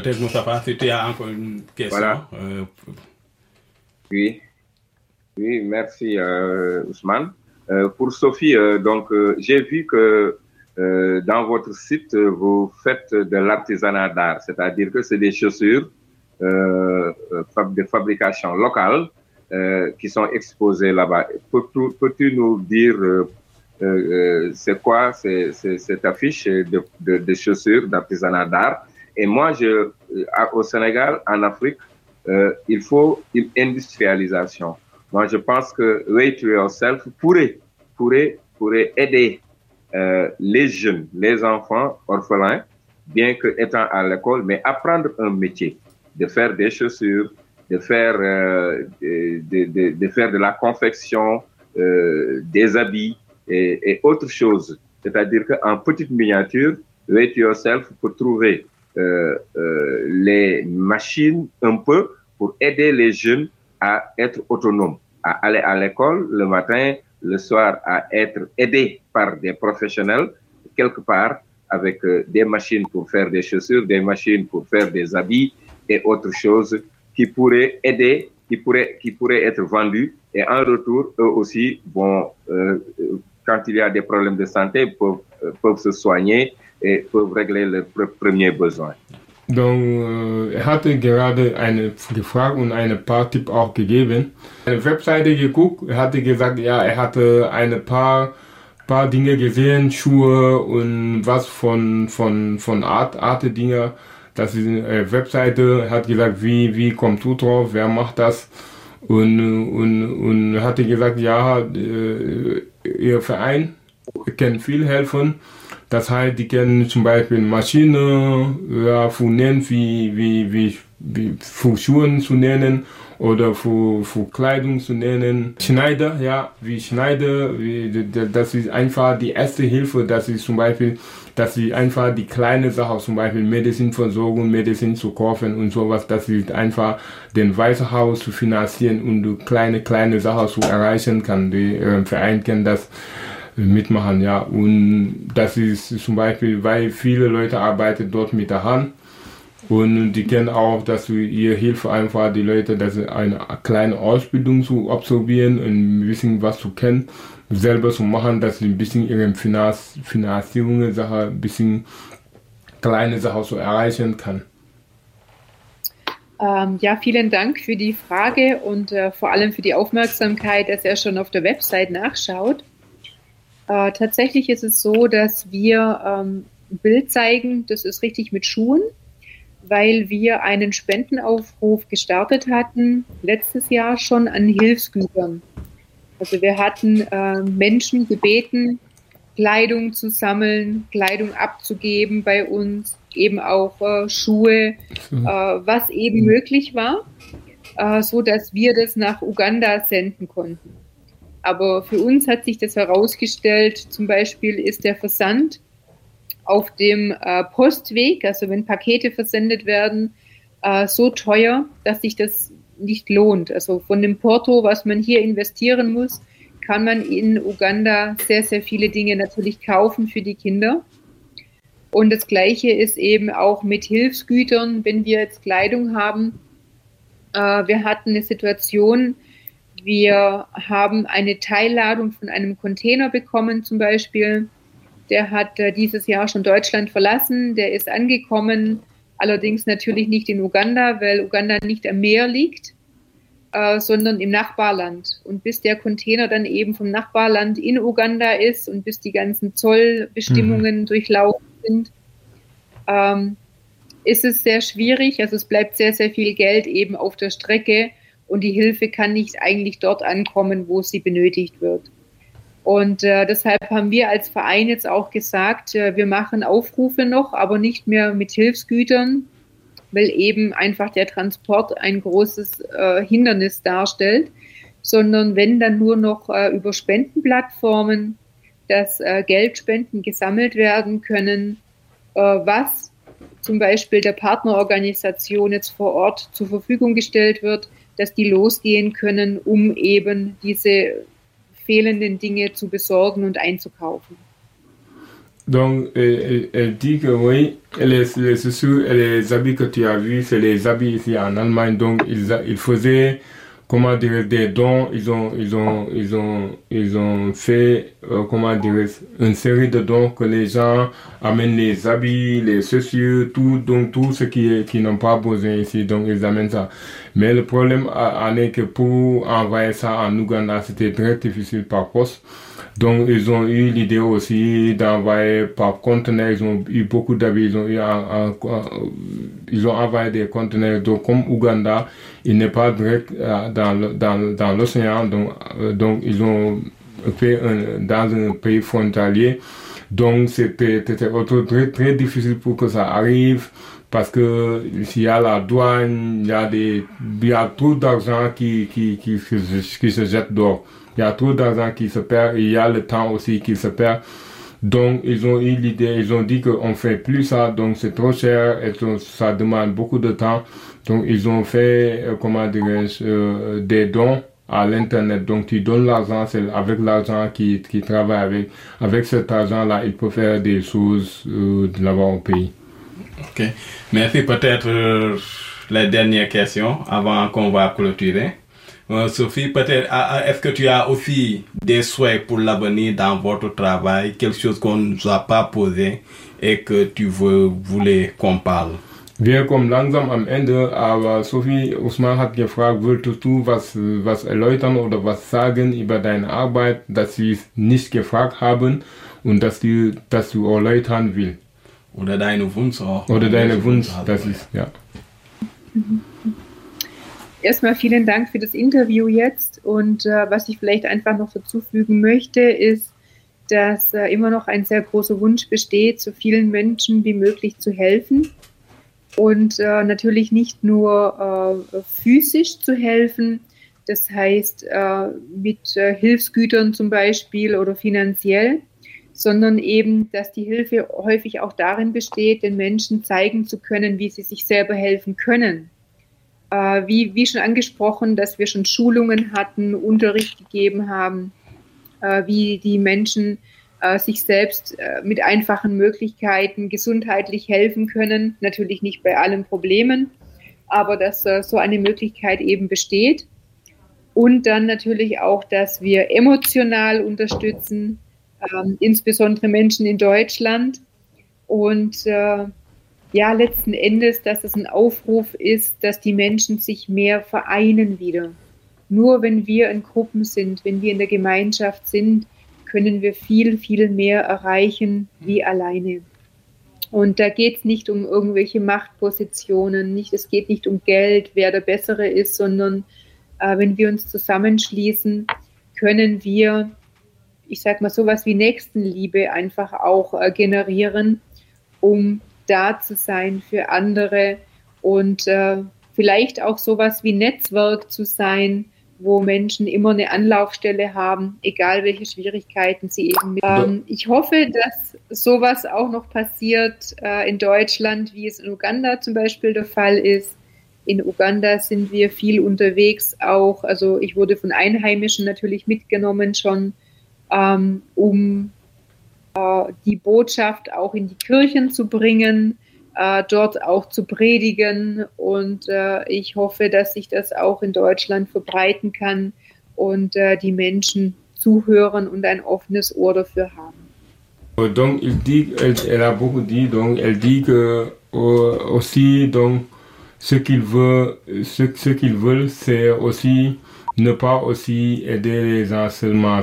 peut-être Moustapha, si tu as encore une question. Voilà. Oui, merci Ousmane. Pour Sophie, j'ai vu que dans votre site, vous faites de l'artisanat d'art, c'est-à-dire que c'est des chaussures de fabrication locale qui sont exposées là-bas. Peux-tu nous dire c'est quoi cette affiche de chaussures d'artisanat d'art? Et moi, au Sénégal, en Afrique, il faut une industrialisation. Moi, je pense que Way to Yourself pourrait aider les jeunes, les enfants orphelins, bien que étant à l'école, mais apprendre un métier, de faire des chaussures, de faire de la confection, des habits et autres choses. C'est-à-dire qu'en petite miniature, Way to Yourself peut trouver les machines un peu pour aider les jeunes à être autonomes, à aller à l'école le matin, le soir, à être aidés par des professionnels, quelque part, avec des machines pour faire des chaussures, des machines pour faire des habits et autres choses qui pourraient aider, qui pourraient être vendues. Et en retour, eux aussi vont, quand il y a des problèmes de santé, peuvent se soigner et peuvent régler leurs premiers besoins. Donc, hatte gerade eine gefragt und ein paar Tipps auch gegeben. Eine Webseite geguckt, hatte gesagt, ja, hatte ein paar Dinge gesehen, Schuhe und was von Art-Dinge. Das ist eine Webseite, hat gesagt, wie kommst du drauf, wer macht das? Und hatte gesagt, ja, ihr Verein kann viel helfen. Das heißt, die können zum Beispiel Maschinen, ja, für Nähen, wie für Schuhe zu nähen oder für Kleidung zu nähen. Schneider, ja, wie Schneider, das ist einfach die erste Hilfe, das ist zum Beispiel, dass sie einfach die kleine Sache, zum Beispiel Medizinversorgung, Medizin zu kaufen und sowas, das ist einfach den Weißen Haus zu finanzieren und die kleine Sache zu erreichen kann. Der Verein kann das mitmachen, ja. Und das ist zum Beispiel, weil viele Leute arbeiten dort mit der Hand und die kennen auch, dass ihr Hilfe einfach die Leute, dass eine kleine Ausbildung zu absolvieren und ein bisschen was zu kennen, selber zu machen, dass sie ein bisschen ihre Finanzierungssache, ein bisschen kleine Sache so erreichen kann. Ja, vielen Dank für die Frage und vor allem für die Aufmerksamkeit, dass er schon auf der Website nachschaut. Tatsächlich ist es so, dass wir ein Bild zeigen, das ist richtig mit Schuhen, weil wir einen Spendenaufruf gestartet hatten, letztes Jahr schon an Hilfsgütern. Also wir hatten Menschen gebeten, Kleidung zu sammeln, Kleidung abzugeben bei uns, eben auch Schuhe, was eben möglich war, so dass wir das nach Uganda senden konnten. Aber für uns hat sich das herausgestellt, zum Beispiel ist der Versand auf dem Postweg, also wenn Pakete versendet werden, so teuer, dass sich das nicht lohnt. Also von dem Porto, was man hier investieren muss, kann man in Uganda sehr, sehr viele Dinge natürlich kaufen für die Kinder. Und das Gleiche ist eben auch mit Hilfsgütern, wenn wir jetzt Kleidung haben. Wir hatten eine Situation, wir haben eine Teilladung von einem Container bekommen zum Beispiel. Der hat dieses Jahr schon Deutschland verlassen, der ist angekommen, allerdings natürlich nicht in Uganda, weil Uganda nicht am Meer liegt, sondern im Nachbarland. Und bis der Container dann eben vom Nachbarland in Uganda ist und bis die ganzen Zollbestimmungen durchlaufen sind, ist es sehr schwierig. Also es bleibt sehr, sehr viel Geld eben auf der Strecke. Und die Hilfe kann nicht eigentlich dort ankommen, wo sie benötigt wird. Und deshalb haben wir als Verein jetzt auch gesagt, wir machen Aufrufe noch, aber nicht mehr mit Hilfsgütern, weil eben einfach der Transport ein großes Hindernis darstellt, sondern wenn dann nur noch über Spendenplattformen, dass Geldspenden gesammelt werden können, was zum Beispiel der Partnerorganisation jetzt vor Ort zur Verfügung gestellt wird, dass die losgehen können, um eben diese fehlenden Dinge zu besorgen und einzukaufen. Donc, elle dit que oui, les chaussures et les habits que tu as vus, c'est les habits ici en Allemagne. Donc, ils faisaient, comment dire, des dons. Ils ont fait, comment dire, une série de dons que les gens amènent les habits, les chaussures, donc tout ce qui n'ont pas besoin ici. Donc, ils amènent ça. Mais le problème en est que pour envoyer ça en Ouganda, c'était très difficile par poste. Donc, ils ont eu l'idée aussi d'envoyer par conteneur. Ils ont eu beaucoup d'habits. Ils ont envoyé des conteneurs. Donc, comme Ouganda, il n'est pas direct dans l'océan. Donc, ils ont fait dans un pays frontalier. Donc, c'était très, très difficile pour que ça arrive. Parce que s'il y a la douane, il y a trop d'argent qui se jette dehors. Il y a trop d'argent qui se perd et il y a le temps aussi qui se perd. Donc, ils ont eu l'idée, ils ont dit qu'on fait plus ça, donc c'est trop cher et ça demande beaucoup de temps. Donc, ils ont fait, des dons à l'internet. Donc, tu donnes l'argent, c'est avec l'argent qui travaille avec cet argent-là, il peut faire des choses là-bas au pays. Ok. Merci. Peut-être la dernière question avant qu'on va clôturer. Sophie, peut-être, est-ce que tu as aussi des souhaits pour l'avenir dans votre travail, quelque chose qu'on ne nous a pas posé et que tu voulais qu'on parle? Wir kommen langsam am Ende, aber Sophie, Usman hat gefragt, würdest du was erläutern oder was sagen über deine Arbeit, dass sie es nicht gefragt haben und dass du erläutern willst? Oder deine Wunsch auch. Oder deine Wunsch, das ist, ja. Erstmal vielen Dank für das Interview jetzt und was ich vielleicht einfach noch dazufügen möchte, ist, dass immer noch ein sehr großer Wunsch besteht, so vielen Menschen wie möglich zu helfen und natürlich nicht nur physisch zu helfen, das heißt mit Hilfsgütern zum Beispiel oder finanziell, sondern eben, dass die Hilfe häufig auch darin besteht, den Menschen zeigen zu können, wie sie sich selber helfen können. Wie schon angesprochen, dass wir schon Schulungen hatten, Unterricht gegeben haben, wie die Menschen sich selbst mit einfachen Möglichkeiten gesundheitlich helfen können. Natürlich nicht bei allen Problemen, aber dass so eine Möglichkeit eben besteht. Und dann natürlich auch, dass wir emotional unterstützen, insbesondere Menschen in Deutschland. Und ja, letzten Endes, dass es ein Aufruf ist, dass die Menschen sich mehr vereinen wieder. Nur wenn wir in Gruppen sind, wenn wir in der Gemeinschaft sind, können wir viel, viel mehr erreichen wie alleine. Und da geht es nicht um irgendwelche Machtpositionen, es geht nicht um Geld, wer der Bessere ist, sondern wenn wir uns zusammenschließen, können wir, ich sag mal, sowas wie Nächstenliebe einfach auch generieren, um da zu sein für andere und vielleicht auch sowas wie Netzwerk zu sein, wo Menschen immer eine Anlaufstelle haben, egal welche Schwierigkeiten sie eben mit. Ich hoffe, dass sowas auch noch passiert in Deutschland, wie es in Uganda zum Beispiel der Fall ist. In Uganda sind wir viel unterwegs auch, also ich wurde von Einheimischen natürlich mitgenommen schon, um die Botschaft auch in die Kirchen zu bringen, dort auch zu predigen und ich hoffe, dass sich das auch in Deutschland verbreiten kann und die Menschen zuhören und ein offenes Ohr dafür haben. Donc elle a beaucoup dit, donc elle dit que aussi donc ce qu'ils veulent, c'est aussi ne pas aussi aider les gens seulement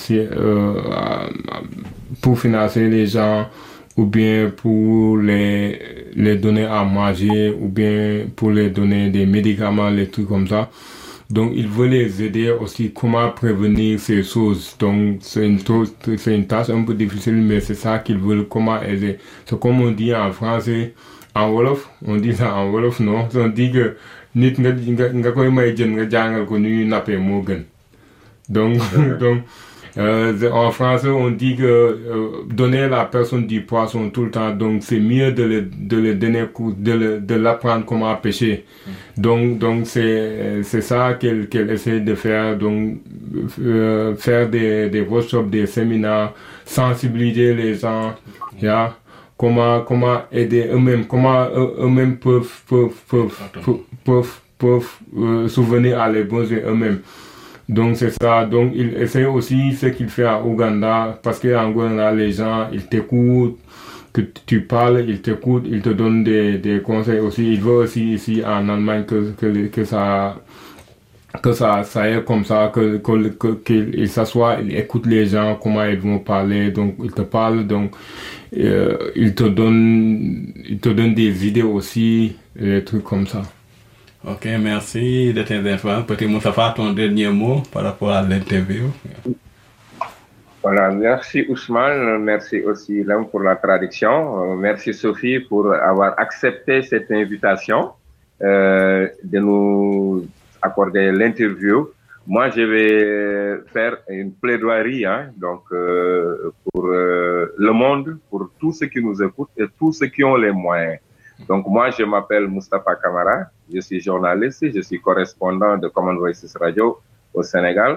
pour financer les gens ou bien pour les donner à manger ou bien pour les donner des médicaments, les trucs comme ça. Donc ils veulent les aider aussi comment prévenir ces choses. Donc c'est une tâche un peu difficile, mais c'est ça qu'ils veulent, comment aider. C'est comme on dit en français, en Wolof, on dit ça en Wolof, non? On dit que nit nga koy may jën nga jàngal ko ñuy nappee moo gën. Donc En français, on dit que donner à la personne du poisson tout le temps, donc c'est mieux de le donner, de l'apprendre comment pêcher. Donc c'est ça qu'elle essaie de faire. Donc faire des workshops, des séminaires, sensibiliser les gens, comment aider eux-mêmes, comment eux-mêmes peuvent souvenir à les besoins eux-mêmes. Donc c'est ça. Donc il essaie aussi ce qu'il fait à Ouganda, parce qu'en Ouganda les gens ils t'écoutent, que tu parles, ils t'écoutent, ils te donnent des conseils aussi. Il veut aussi ici en Allemagne que ça est comme ça, qu'il s'assoit, il écoute les gens, comment ils vont parler, donc il te parle, donc il te donne des idées aussi, des trucs comme ça. Ok, merci de tes informations. Petit Moustapha, ton dernier mot par rapport à l'interview. Voilà, merci Ousmane, merci aussi Lem pour la traduction. Merci Sophie pour avoir accepté cette invitation de nous accorder l'interview. Moi, je vais faire une plaidoirie donc, pour le monde, pour tous ceux qui nous écoutent et tous ceux qui ont les moyens. Donc moi, je m'appelle Moustapha Camara, je suis journaliste, je suis correspondant de Common Voices Radio au Sénégal.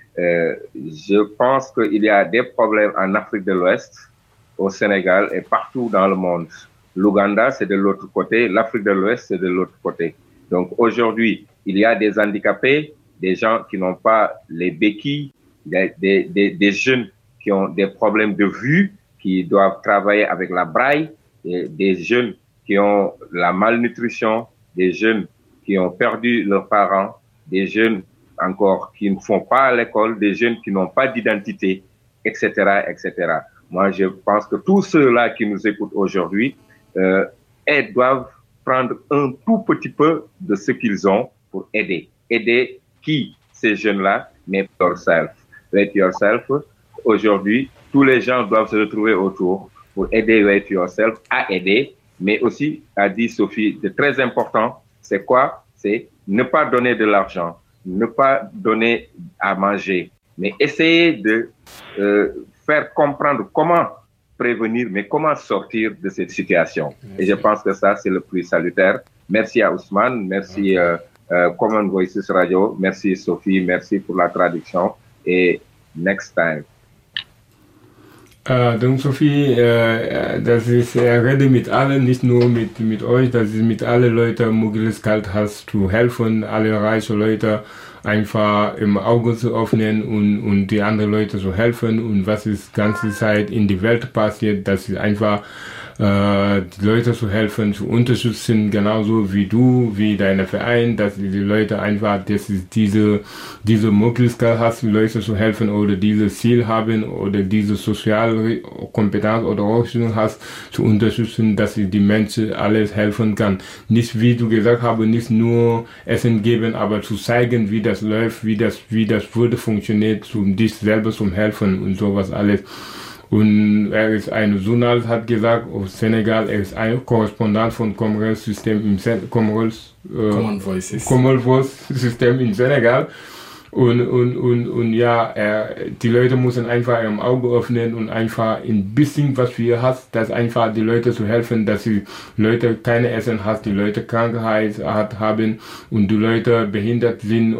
Je pense qu'il y a des problèmes en Afrique de l'Ouest, au Sénégal et partout dans le monde. L'Ouganda, c'est de l'autre côté, l'Afrique de l'Ouest, c'est de l'autre côté. Donc aujourd'hui, il y a des handicapés, des gens qui n'ont pas les béquilles, des jeunes qui ont des problèmes de vue, qui doivent travailler avec la braille, et des jeunes qui ont la malnutrition, des jeunes qui ont perdu leurs parents, des jeunes encore qui ne font pas l'école, des jeunes qui n'ont pas d'identité, etc., etc. Moi, je pense que tous ceux-là qui nous écoutent aujourd'hui doivent prendre un tout petit peu de ce qu'ils ont pour aider. Aider qui? Ces jeunes-là, mais yourself. Rate Yourself. Aujourd'hui, tous les gens doivent se retrouver autour pour aider Rate Yourself à aider. Mais aussi, a dit Sophie, de très important, c'est quoi? C'est ne pas donner de l'argent, ne pas donner à manger, mais essayer de faire comprendre comment prévenir, mais comment sortir de cette situation. Et je pense que ça, c'est le plus salutaire. Merci à Ousmane, merci Common Voices Radio, merci Sophie, merci pour la traduction et next time. Donc Sophie, das ist rede mit allen, nicht nur mit euch, das ist mit allen Leuten Möglichkeit hast zu helfen, alle reiche Leute einfach im Auge zu öffnen und die anderen Leute zu helfen und was ist die ganze Zeit in die Welt passiert, das ist einfach die Leute zu helfen, zu unterstützen, genauso wie du, wie dein Verein, dass die Leute einfach, dass diese Möglichkeit hast, die Leute zu helfen oder dieses Ziel haben oder diese soziale Kompetenz oder Ausbildung hast, zu unterstützen, dass die Menschen alles helfen kann. Nicht, wie du gesagt hast, nicht nur Essen geben, aber zu zeigen, wie das läuft, wie das würde funktioniert, dich selber zum Helfen und sowas alles. Und er ist ein Journalist, hat gesagt, aus Senegal, er ist ein Korrespondent von Common Voice System in Senegal. Und ja, die Leute müssen einfach im Auge öffnen und einfach ein bisschen, was wir hast, dass einfach die Leute zu helfen, dass die Leute keine Essen haben, die Leute Krankheit haben und die Leute behindert sind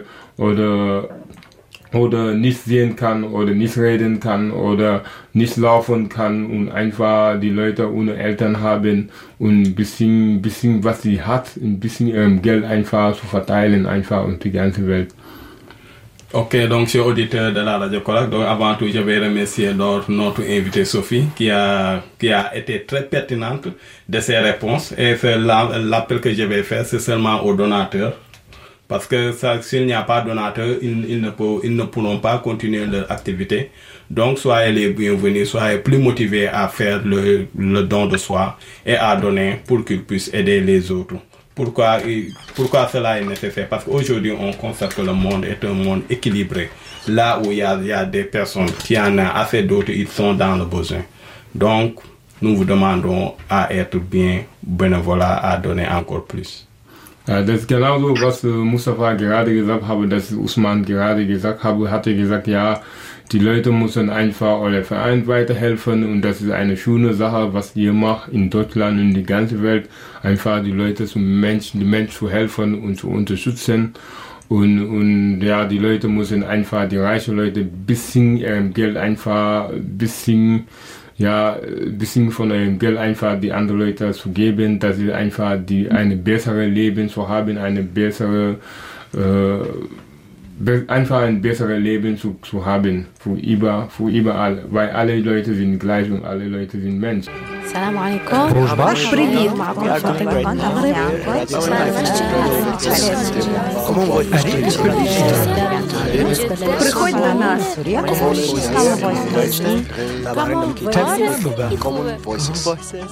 oder nicht sehen kann oder nicht reden kann oder nicht laufen kann und einfach die Leute ohne Eltern haben und ein bisschen was sie hat, ein bisschen Geld einfach zu verteilen einfach und die ganze Welt. Ok, donc chers auditeurs de la Radio Korak, donc avant tout je vais remercier notre invitée Sophie qui a été très pertinente de ses réponses et l'appel que je vais faire c'est seulement aux donateurs. Parce que s'il n'y a pas de donateurs, ils ne pourront pas continuer leur activité. Donc, soyez les bienvenus, soyez plus motivés à faire le don de soi et à donner pour qu'ils puissent aider les autres. Pourquoi cela est nécessaire? Parce qu'aujourd'hui, on constate que le monde est un monde équilibré. Là où il y a des personnes qui en ont assez, d'autres, ils sont dans le besoin. Donc, nous vous demandons à être bien bénévoles, à donner encore plus. Das ist genauso, was Mustafa gerade gesagt habe, dass Usman gerade gesagt habe, hatte gesagt, ja, die Leute müssen einfach oder Verein weiterhelfen und das ist eine schöne Sache, was ihr macht in Deutschland und die ganze Welt, einfach die Leute die Menschen zu helfen und zu unterstützen. Und ja, die Leute müssen einfach, die reichen Leute, ein bisschen ihrem Geld einfach, ein bisschen von ihrem Geld einfach die anderen Leute zu geben, dass sie einfach eine bessere Leben zu haben, einfach ein besseres Leben zu haben, für überall, weil alle Leute sind gleich und alle Leute sind Menschen. السلام عليكم. Привет. معكم فاطمة عن المغرب. Приходь на нас. Common Voices.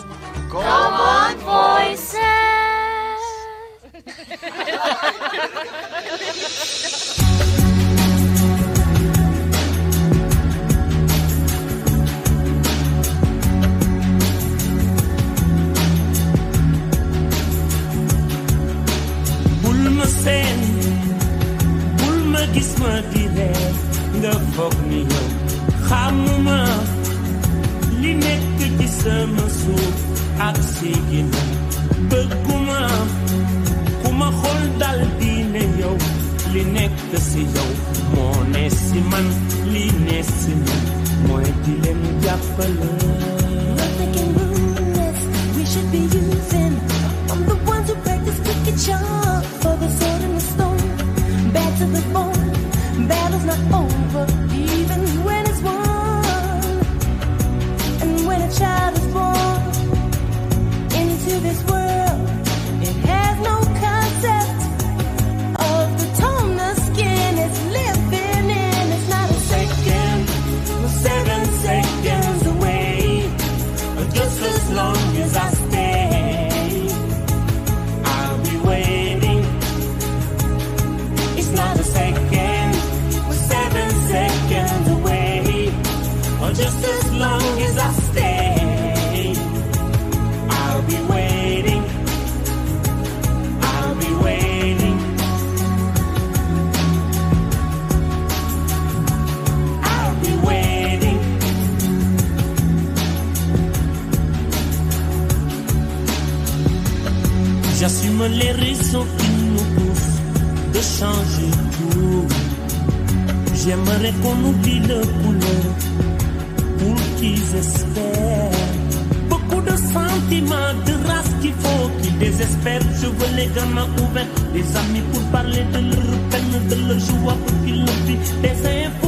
Gis ma di reer nga foog ni yow xamuma li nekk ci sama suuf ak si ginnaaw bëgguma ku ma xool dal di ne yow li nekk si yow moo ne si man li ne si man mooy di leen jàppale. Nothing can ruin this. We should be using. I'm the ones who practice wicked charm for the sword and the stone. Bad to the bone. Battle's not over, even when it's won. And when a child is born into this world, it has no concept of the tone the skin is living in. It's not a second, we're 7 seconds away. Just as long as I stay, I'll be waiting. It's not a second. Seconds away, or just as long as I stay, I'll be waiting, I'll be waiting, I'll be waiting. J'assume les raisons qui nous poussent de changer tout. J'aimerais qu'on oublie le couleur pour qu'ils espèrent. Beaucoup de sentiments, de race qu'il faut qu'ils désespèrent. Je veux les gamins ouverts, des amis pour parler de leur peine, de leur joie pour qu'ils le vivent. Des